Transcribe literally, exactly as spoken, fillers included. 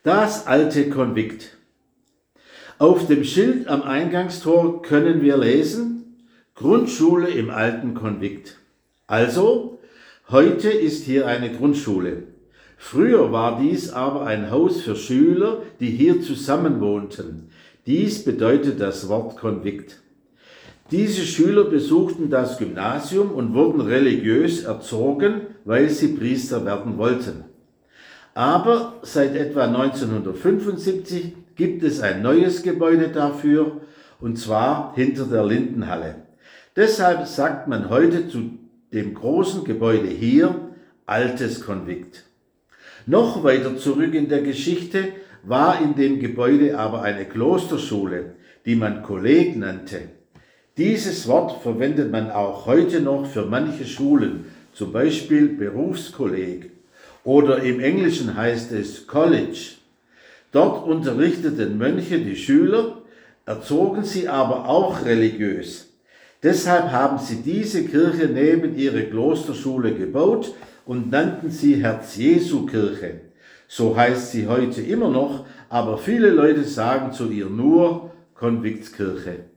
Das alte Konvikt. Auf dem Schild am Eingangstor können wir lesen: Grundschule im alten Konvikt. Also, heute ist hier eine Grundschule. Früher war dies aber ein Haus für Schüler, die hier zusammenwohnten. Dies bedeutet das Wort Konvikt. Diese Schüler besuchten das Gymnasium und wurden religiös erzogen, weil sie Priester werden wollten. Aber seit etwa neunzehnhundertfünfundsiebzig gibt es ein neues Gebäude dafür, und zwar hinter der Lindenhalle. Deshalb sagt man heute zu dem großen Gebäude hier Altes Konvikt. Noch weiter zurück in der Geschichte war in dem Gebäude aber eine Klosterschule, die man Kolleg nannte. Dieses Wort verwendet man auch heute noch für manche Schulen, zum Beispiel Berufskolleg, oder im Englischen heißt es College. Dort unterrichteten Mönche die Schüler, erzogen sie aber auch religiös. Deshalb haben sie diese Kirche neben ihre Klosterschule gebaut und nannten sie Herz-Jesu-Kirche. So heißt sie heute immer noch, aber viele Leute sagen zu ihr nur Konviktskirche.